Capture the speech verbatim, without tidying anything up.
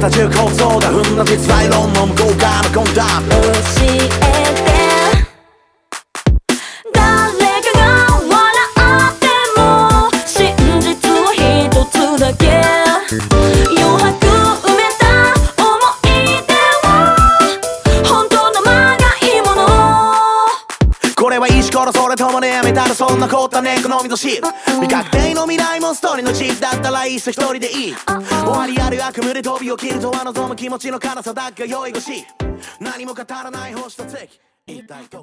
型重構造が踏んだ実在論の向こう側の魂胆教えて誰かが笑っても真実は一つだけ余白埋めた思い出は本当のまがいものこれは石ころそれともねやめたらそんなことはね好みのシール未確定の未来もストーリーのチープだったらいっそ一人でいい終わりある悪夢で飛び起きるとは望む気持ちの辛さだが酔い越し何も語らない星と月一体ど